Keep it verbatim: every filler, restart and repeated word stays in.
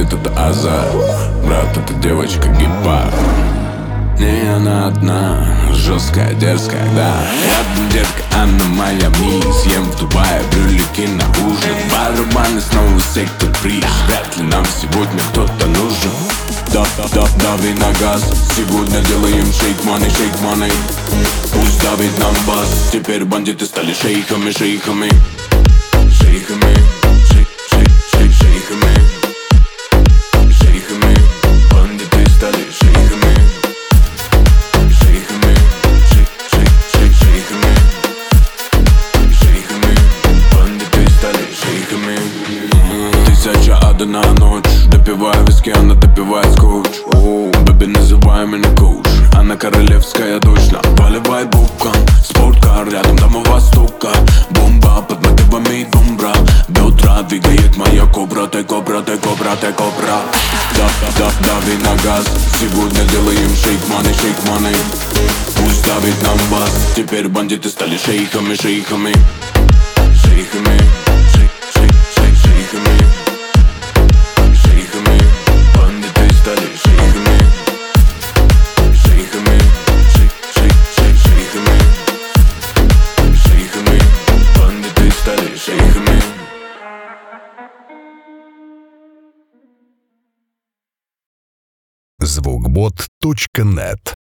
бандит, это азарт. Брат, это девочка гепард. Не она одна, жесткая, дерзкая, да. Рядом детка, она моя мисс. Ем в Дубае брюлики на ужин. Барабаны снова сектор приз. Вряд ли нам сегодня кто-то нужен. Да, да, да, дави на газ. Сегодня делаем шейк money, шейк money. Пусть давит нам бас. Теперь бандиты стали шейхами, шейхами. Шейхами, шейх, шейх, шейх, шейхами. Шейхами, бандиты стали шейхами. Шейхами, шейх, шейх, шейх, шейхами. Шейхами, бандиты стали шейхами. Тысяча ада на ночь. Допивая виски, она допивает скотч. Оу, бэби, называй меня коуч. Она королевская точно. Поливай букан, спорткар, рядом дома востока. Бомба под мотивами бомбра. До утра двигает моя кобра. Ты кобра, ты кобра, ты кобра. Да, да, дави на газ. Сегодня делаем шейк money, шейк money. Пусть давит нам бас. Теперь бандиты стали шейхами, шейхами. Шейхами, шейх, шейх, шейх, шейхами. Шейхами, бандиты стали шейхами. Шейхами, шейх, шейх, шейх, шейхами. Шейхами, бандиты стали шейхами. звукбот точка нет